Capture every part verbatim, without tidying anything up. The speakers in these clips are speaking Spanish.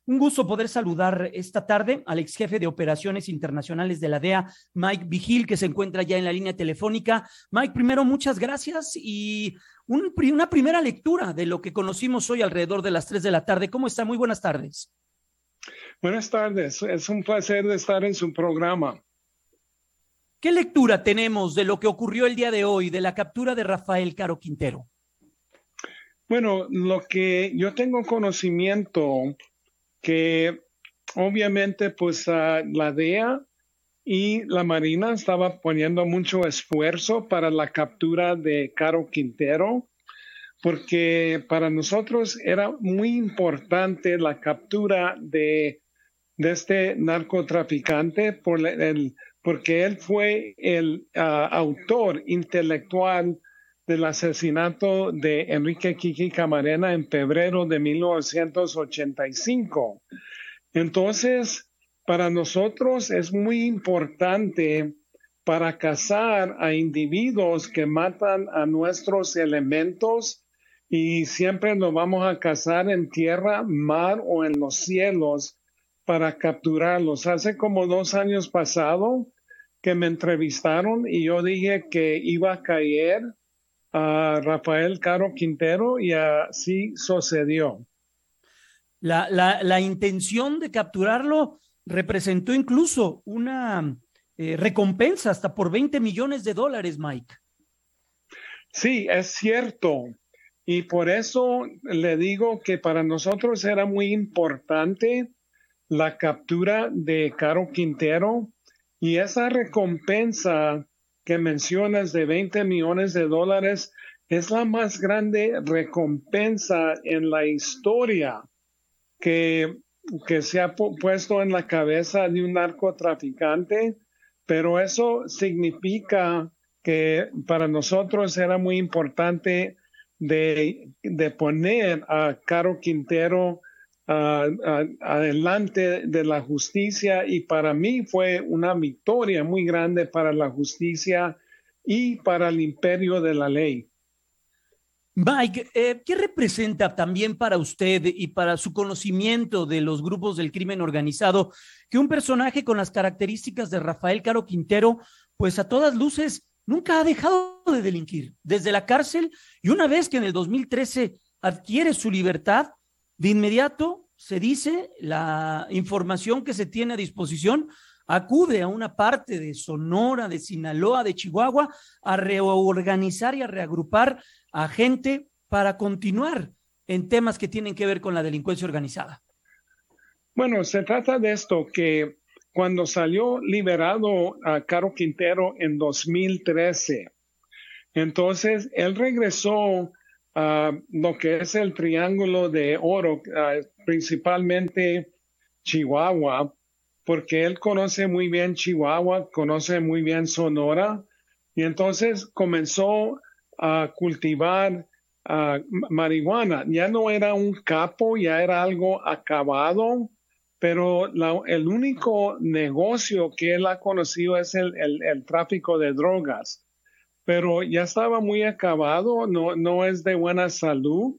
Un gusto poder saludar esta tarde al ex jefe de operaciones internacionales de la D E A, Mike Vigil, que se encuentra ya en la línea telefónica. Mike, primero, muchas gracias y un, una primera lectura de lo que conocimos hoy alrededor de las tres de la tarde. ¿Cómo está? Muy buenas tardes. Buenas tardes, es un placer estar en su programa. ¿Qué lectura tenemos de lo que ocurrió el día de hoy, de la captura de Rafael Caro Quintero? Bueno, lo que yo tengo conocimiento que obviamente pues uh, la D E A y la Marina estaba poniendo mucho esfuerzo para la captura de Caro Quintero, porque para nosotros era muy importante la captura de, de este narcotraficante por el, porque él fue el uh, autor intelectual del asesinato de Enrique Kiki Camarena en febrero de mil novecientos ochenta y cinco. Entonces, para nosotros es muy importante para cazar a individuos que matan a nuestros elementos y siempre nos vamos a cazar en tierra, mar o en los cielos para capturarlos. Hace como dos años pasado que me entrevistaron y yo dije que iba a caer a Rafael Caro Quintero y así sucedió. La, la, la intención de capturarlo representó incluso una eh, recompensa hasta por veinte millones de dólares, Mike. Sí, es cierto. Y por eso le digo que para nosotros era muy importante la captura de Caro Quintero y esa recompensa que mencionas de veinte millones de dólares es la más grande recompensa en la historia que, que se ha pu- puesto en la cabeza de un narcotraficante, pero eso significa que para nosotros era muy importante de, de poner a Caro Quintero uh, uh, adelante de la justicia y para mí fue una victoria muy grande para la justicia y para el imperio de la ley. Mike, eh, ¿qué representa también para usted y para su conocimiento de los grupos del crimen organizado que un personaje con las características de Rafael Caro Quintero, pues a todas luces, nunca ha dejado de delinquir desde la cárcel y una vez que en el dos mil trece adquiere su libertad, de inmediato se dice la información que se tiene a disposición, acude a una parte de Sonora, de Sinaloa, de Chihuahua, a reorganizar y a reagrupar a gente para continuar en temas que tienen que ver con la delincuencia organizada? Bueno, se trata de esto, que cuando salió liberado a Caro Quintero en dos mil trece, entonces él regresó a lo que es el Triángulo de Oro, uh, principalmente Chihuahua, porque él conoce muy bien Chihuahua, conoce muy bien Sonora, y entonces comenzó a cultivar uh, marihuana. Ya no era un capo, ya era algo acabado, pero la, el único negocio que él ha conocido es el, el, el tráfico de drogas. Pero ya estaba muy acabado, no, no es de buena salud.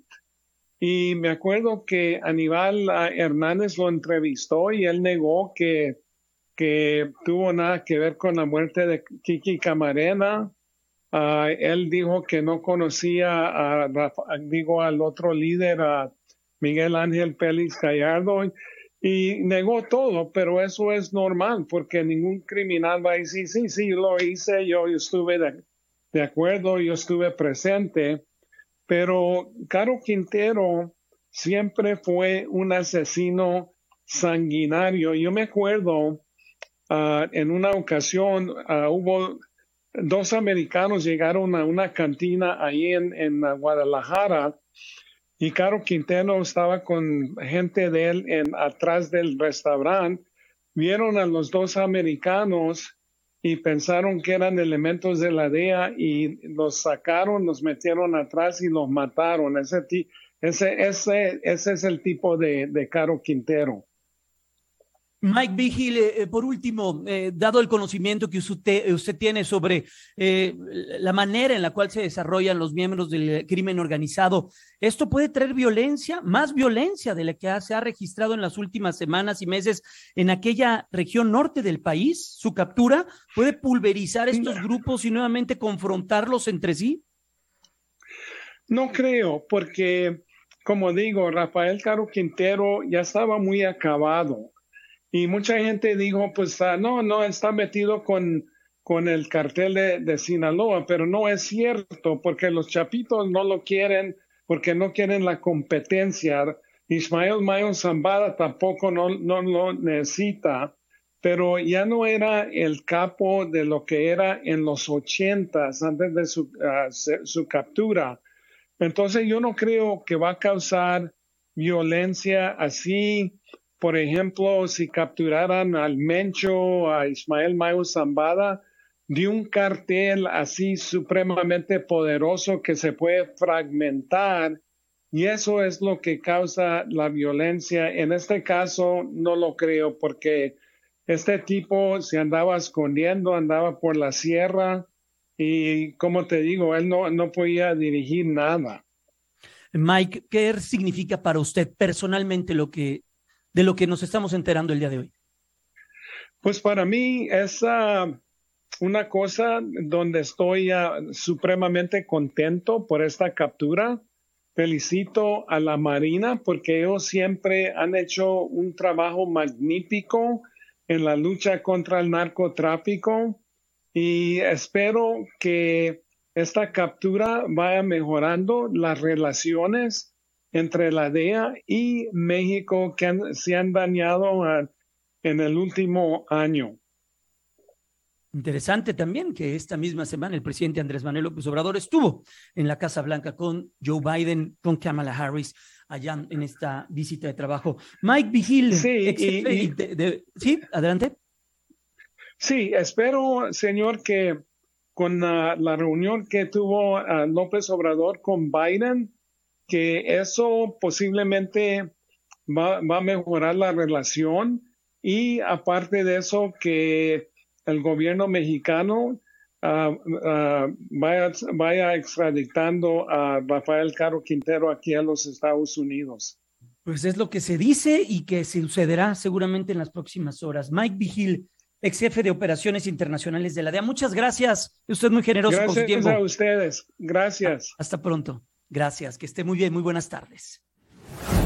Y me acuerdo que Aníbal uh, Hernández lo entrevistó y él negó que, que tuvo nada que ver con la muerte de Kiki Camarena. Uh, él dijo que no conocía a, Rafa, digo, al otro líder, a Miguel Ángel Félix Gallardo, y negó todo, pero eso es normal porque ningún criminal va a decir, sí, sí, lo hice, yo, yo estuve de, de acuerdo, yo estuve presente, pero Caro Quintero siempre fue un asesino sanguinario. Yo me acuerdo uh, en una ocasión uh, hubo dos americanos llegaron a una cantina ahí en, en Guadalajara y Caro Quintero estaba con gente de él en, atrás del restaurante. Vieron a los dos americanos y pensaron que eran elementos de la D E A y los sacaron, los metieron atrás y los mataron. Ese, ese, ese, ese es el tipo de, de Caro Quintero. Mike Vigil, eh, por último, eh, dado el conocimiento que usted, usted tiene sobre eh, la manera en la cual se desarrollan los miembros del crimen organizado, ¿esto puede traer violencia, más violencia de la que se ha registrado en las últimas semanas y meses en aquella región norte del país? ¿Su captura puede pulverizar estos grupos y nuevamente confrontarlos entre sí? No creo, porque, como digo, Rafael Caro Quintero ya estaba muy acabado. Y mucha gente dijo, pues uh, no, no, está metido con, con el cartel de, de Sinaloa, pero no es cierto, porque los chapitos no lo quieren, porque no quieren la competencia. Ismael Mayo Zambada tampoco no, no lo necesita, pero ya no era el capo de lo que era en los ochentas, antes de su, uh, su captura. Entonces yo no creo que va a causar violencia así. Por ejemplo, si capturaran al Mencho, a Ismael Mayo Zambada, de un cartel así supremamente poderoso que se puede fragmentar, y eso es lo que causa la violencia. En este caso, no lo creo, porque este tipo se andaba escondiendo, andaba por la sierra, y como te digo, él no, no podía dirigir nada. Mike, ¿qué significa para usted personalmente lo que de lo que nos estamos enterando el día de hoy? Pues para mí es uh, una cosa donde estoy uh, supremamente contento por esta captura. Felicito a la Marina porque ellos siempre han hecho un trabajo magnífico en la lucha contra el narcotráfico y espero que esta captura vaya mejorando las relaciones entre la D E A y México que han, se han dañado uh, en el último año. Interesante también que esta misma semana el presidente Andrés Manuel López Obrador estuvo en la Casa Blanca con Joe Biden, con Kamala Harris, allá en esta visita de trabajo. Mike Vigil, sí, ex jefe y, y, de, de, sí, adelante. Sí, espero, señor, que con uh, la reunión que tuvo uh, López Obrador con Biden, que eso posiblemente va, va a mejorar la relación y aparte de eso que el gobierno mexicano uh, uh, vaya, vaya extraditando a Rafael Caro Quintero aquí a los Estados Unidos. Pues es lo que se dice y que sucederá seguramente en las próximas horas. Mike Vigil, ex jefe de operaciones internacionales de la D E A. Muchas gracias. Usted es muy generoso gracias con su tiempo. Gracias a ustedes. Gracias. Hasta pronto. Gracias. Que esté muy bien. Muy buenas tardes.